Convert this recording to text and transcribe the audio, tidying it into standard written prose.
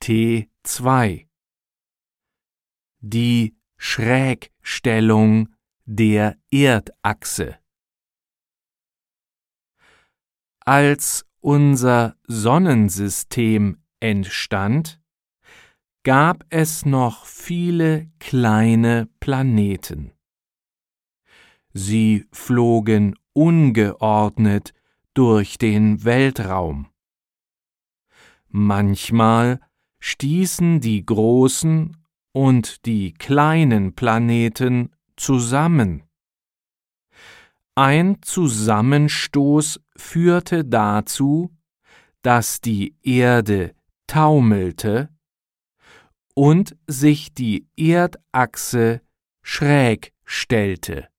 T2 Die Schrägstellung der Erdachse. Als unser Sonnensystem entstand, gab es noch viele kleine Planeten. Sie flogen ungeordnet durch den Weltraum. Manchmal stießen die großen und die kleinen Planeten zusammen. Ein Zusammenstoß führte dazu, dass die Erde taumelte und sich die Erdachse schräg stellte.